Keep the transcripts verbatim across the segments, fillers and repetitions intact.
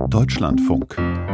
Deutschlandfunk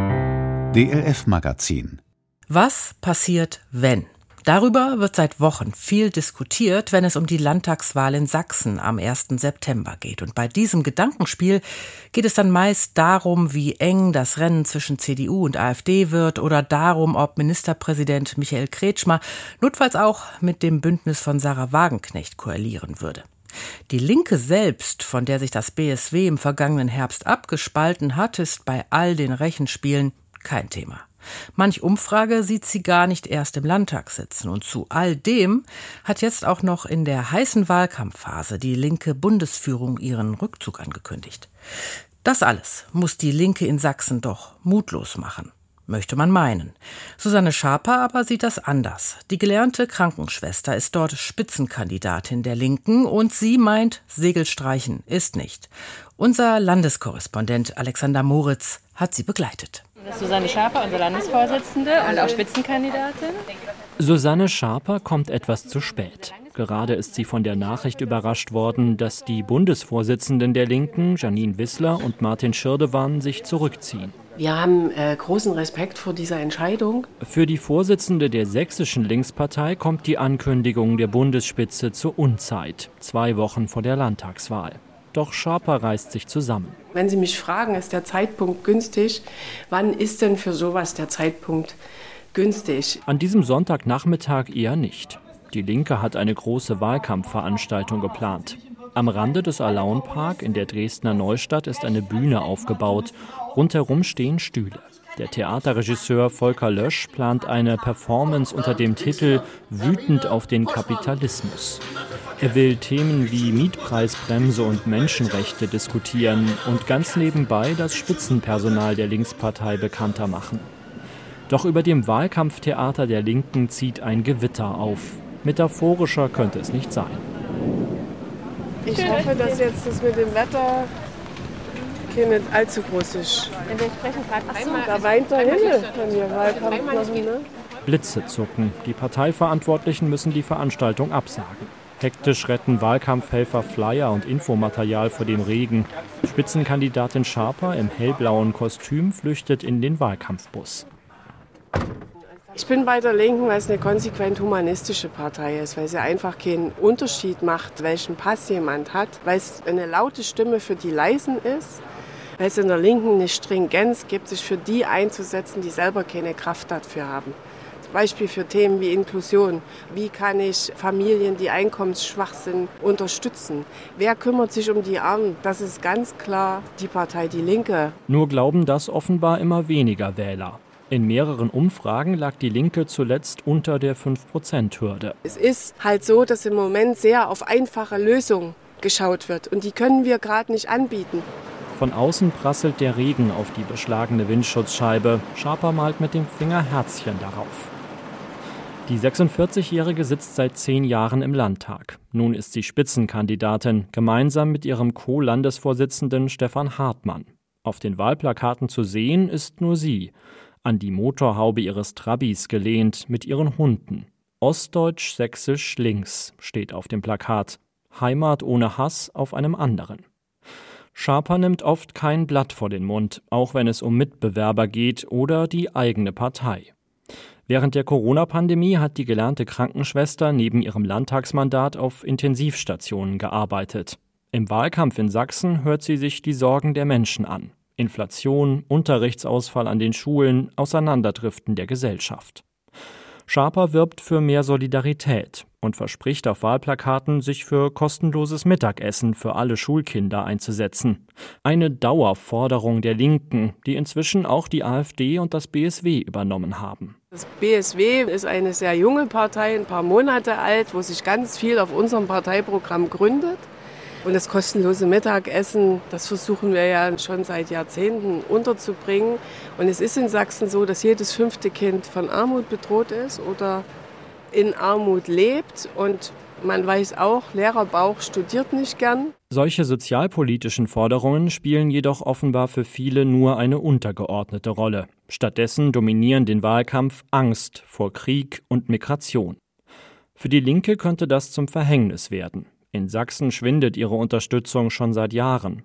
D L F-Magazin. Was passiert, wenn? Darüber wird seit Wochen viel diskutiert, wenn es um die Landtagswahl in Sachsen am ersten September geht. Und bei diesem Gedankenspiel geht es dann meist darum, wie eng das Rennen zwischen C D U und AfD wird oder darum, ob Ministerpräsident Michael Kretschmer notfalls auch mit dem Bündnis von Sarah Wagenknecht koalieren würde. Die Linke selbst, von der sich das B S W im vergangenen Herbst abgespalten hat, ist bei all den Rechenspielen kein Thema. Manch Umfrage sieht sie gar nicht erst im Landtag sitzen. Und zu all dem hat jetzt auch noch in der heißen Wahlkampfphase die linke Bundesführung ihren Rückzug angekündigt. Das alles muss die Linke in Sachsen doch mutlos machen. Möchte man meinen. Susanne Schaper aber sieht das anders. Die gelernte Krankenschwester ist dort Spitzenkandidatin der Linken und sie meint, Segel streichen ist nicht. Unser Landeskorrespondent Alexander Moritz hat sie begleitet. Susanne Schaper, unsere Landesvorsitzende und auch Spitzenkandidatin. Susanne Schaper kommt etwas zu spät. Gerade ist sie von der Nachricht überrascht worden, dass die Bundesvorsitzenden der Linken, Janine Wissler und Martin Schirdewan, sich zurückziehen. Wir haben äh, großen Respekt vor dieser Entscheidung. Für die Vorsitzende der sächsischen Linkspartei kommt die Ankündigung der Bundesspitze zur Unzeit, zwei Wochen vor der Landtagswahl. Doch Schaper reißt sich zusammen. Wenn Sie mich fragen, ist der Zeitpunkt günstig? Wann ist denn für sowas der Zeitpunkt günstig? An diesem Sonntagnachmittag eher nicht. Die Linke hat eine große Wahlkampfveranstaltung geplant. Am Rande des Alaun-Park in der Dresdner Neustadt ist eine Bühne aufgebaut. Rundherum stehen Stühle. Der Theaterregisseur Volker Lösch plant eine Performance unter dem Titel »Wütend auf den Kapitalismus«. Er will Themen wie Mietpreisbremse und Menschenrechte diskutieren und ganz nebenbei das Spitzenpersonal der Linkspartei bekannter machen. Doch über dem Wahlkampftheater der Linken zieht ein Gewitter auf. Metaphorischer könnte es nicht sein. Ich hoffe, dass jetzt das mit dem Wetter nicht allzu groß ist. Wir sprechen gerade einmal. Da weint der Himmel, wenn wir Wahlkampf machen, ne? Blitze zucken. Die Parteiverantwortlichen müssen die Veranstaltung absagen. Hektisch retten Wahlkampfhelfer Flyer und Infomaterial vor dem Regen. Spitzenkandidatin Schaper im hellblauen Kostüm flüchtet in den Wahlkampfbus. Ich bin bei der Linken, weil es eine konsequent humanistische Partei ist, weil sie einfach keinen Unterschied macht, welchen Pass jemand hat, weil es eine laute Stimme für die Leisen ist, weil es in der Linken eine Stringenz gibt, sich für die einzusetzen, die selber keine Kraft dafür haben. Zum Beispiel für Themen wie Inklusion. Wie kann ich Familien, die einkommensschwach sind, unterstützen? Wer kümmert sich um die Armen? Das ist ganz klar die Partei Die Linke. Nur glauben das offenbar immer weniger Wähler. In mehreren Umfragen lag die Linke zuletzt unter der fünf Prozent Hürde. Es ist halt so, dass im Moment sehr auf einfache Lösungen geschaut wird. Und die können wir gerade nicht anbieten. Von außen prasselt der Regen auf die beschlagene Windschutzscheibe. Schaper malt mit dem Finger Herzchen darauf. Die sechsundvierzigjährige sitzt seit zehn Jahren im Landtag. Nun ist sie Spitzenkandidatin, gemeinsam mit ihrem Co-Landesvorsitzenden Stefan Hartmann. Auf den Wahlplakaten zu sehen ist nur sie. An die Motorhaube ihres Trabis gelehnt mit ihren Hunden. Ostdeutsch-Sächsisch links steht auf dem Plakat. Heimat ohne Hass auf einem anderen. Schaper nimmt oft kein Blatt vor den Mund, auch wenn es um Mitbewerber geht oder die eigene Partei. Während der Corona-Pandemie hat die gelernte Krankenschwester neben ihrem Landtagsmandat auf Intensivstationen gearbeitet. Im Wahlkampf in Sachsen hört sie sich die Sorgen der Menschen an. Inflation, Unterrichtsausfall an den Schulen, Auseinanderdriften der Gesellschaft. Schaper wirbt für mehr Solidarität und verspricht auf Wahlplakaten, sich für kostenloses Mittagessen für alle Schulkinder einzusetzen. Eine Dauerforderung der Linken, die inzwischen auch die AfD und das B S W übernommen haben. Das B S W ist eine sehr junge Partei, ein paar Monate alt, wo sich ganz viel auf unserem Parteiprogramm gründet. Und das kostenlose Mittagessen, das versuchen wir ja schon seit Jahrzehnten unterzubringen. Und es ist in Sachsen so, dass jedes fünfte Kind von Armut bedroht ist oder in Armut lebt. Und man weiß auch, Lehrerbauch studiert nicht gern. Solche sozialpolitischen Forderungen spielen jedoch offenbar für viele nur eine untergeordnete Rolle. Stattdessen dominieren den Wahlkampf Angst vor Krieg und Migration. Für die Linke könnte das zum Verhängnis werden. In Sachsen schwindet ihre Unterstützung schon seit Jahren.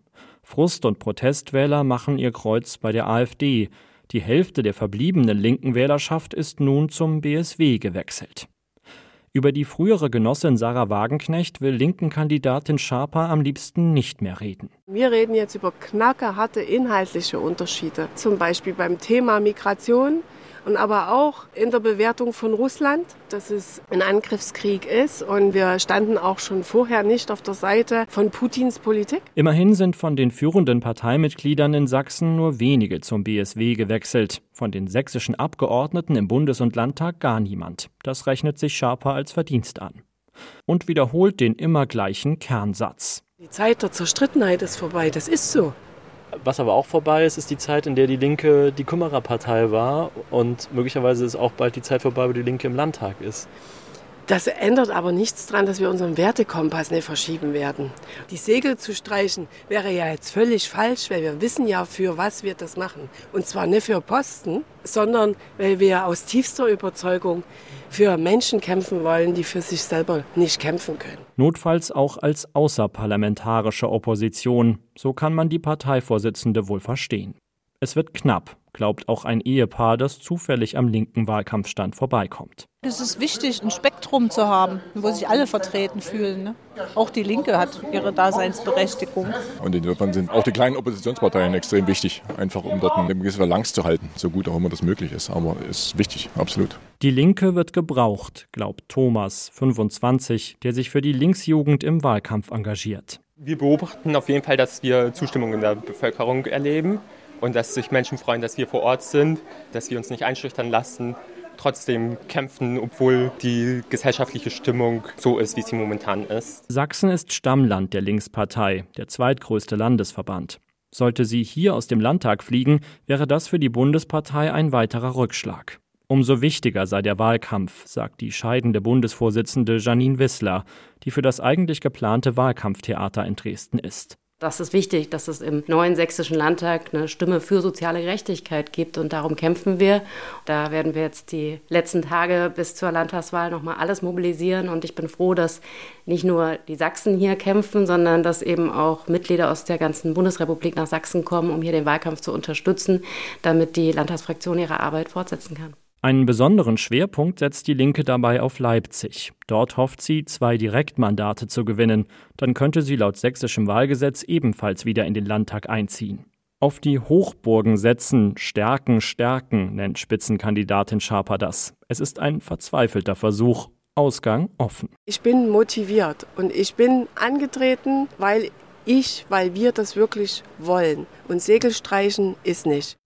Frust- und Protestwähler machen ihr Kreuz bei der AfD. Die Hälfte der verbliebenen linken Wählerschaft ist nun zum B S W gewechselt. Über die frühere Genossin Sarah Wagenknecht will linken Kandidatin Schaper am liebsten nicht mehr reden. Wir reden jetzt über knackerharte inhaltliche Unterschiede, zum Beispiel beim Thema Migration und aber auch in der Bewertung von Russland, dass es ein Angriffskrieg ist. Und wir standen auch schon vorher nicht auf der Seite von Putins Politik. Immerhin sind von den führenden Parteimitgliedern in Sachsen nur wenige zum B S W gewechselt. Von den sächsischen Abgeordneten im Bundes- und Landtag gar niemand. Das rechnet sich Schaper als Verdienst an. Und wiederholt den immer gleichen Kernsatz. Die Zeit der Zerstrittenheit ist vorbei, das ist so. Was aber auch vorbei ist, ist die Zeit, in der die Linke die Kümmererpartei war. Und möglicherweise ist auch bald die Zeit vorbei, wo die Linke im Landtag ist. Das ändert aber nichts daran, dass wir unseren Wertekompass nicht verschieben werden. Die Segel zu streichen wäre ja jetzt völlig falsch, weil wir wissen ja, für was wir das machen. Und zwar nicht für Posten, sondern weil wir aus tiefster Überzeugung für Menschen kämpfen wollen, die für sich selber nicht kämpfen können. Notfalls auch als außerparlamentarische Opposition. So kann man die Parteivorsitzende wohl verstehen. Es wird knapp, glaubt auch ein Ehepaar, das zufällig am linken Wahlkampfstand vorbeikommt. Es ist wichtig, ein Spektrum zu haben, wo sich alle vertreten fühlen. Ne? Auch die Linke hat ihre Daseinsberechtigung. Und insofern sind auch die kleinen Oppositionsparteien extrem wichtig, einfach um dort eine gewisse Balance zu halten, so gut auch immer das möglich ist. Aber es ist wichtig, absolut. Die Linke wird gebraucht, glaubt Thomas, fünfundzwanzig, der sich für die Linksjugend im Wahlkampf engagiert. Wir beobachten auf jeden Fall, dass wir Zustimmung in der Bevölkerung erleben. Und dass sich Menschen freuen, dass wir vor Ort sind, dass wir uns nicht einschüchtern lassen, trotzdem kämpfen, obwohl die gesellschaftliche Stimmung so ist, wie sie momentan ist. Sachsen ist Stammland der Linkspartei, der zweitgrößte Landesverband. Sollte sie hier aus dem Landtag fliegen, wäre das für die Bundespartei ein weiterer Rückschlag. Umso wichtiger sei der Wahlkampf, sagt die scheidende Bundesvorsitzende Janine Wissler, die für das eigentlich geplante Wahlkampftheater in Dresden ist. Das ist wichtig, dass es im neuen sächsischen Landtag eine Stimme für soziale Gerechtigkeit gibt und darum kämpfen wir. Da werden wir jetzt die letzten Tage bis zur Landtagswahl nochmal alles mobilisieren und ich bin froh, dass nicht nur die Sachsen hier kämpfen, sondern dass eben auch Mitglieder aus der ganzen Bundesrepublik nach Sachsen kommen, um hier den Wahlkampf zu unterstützen, damit die Landtagsfraktion ihre Arbeit fortsetzen kann. Einen besonderen Schwerpunkt setzt die Linke dabei auf Leipzig. Dort hofft sie, zwei Direktmandate zu gewinnen. Dann könnte sie laut sächsischem Wahlgesetz ebenfalls wieder in den Landtag einziehen. Auf die Hochburgen setzen, stärken, stärken, nennt Spitzenkandidatin Schaper das. Es ist ein verzweifelter Versuch. Ausgang offen. Ich bin motiviert und ich bin angetreten, weil ich, weil wir das wirklich wollen. Und Segel streichen ist nicht.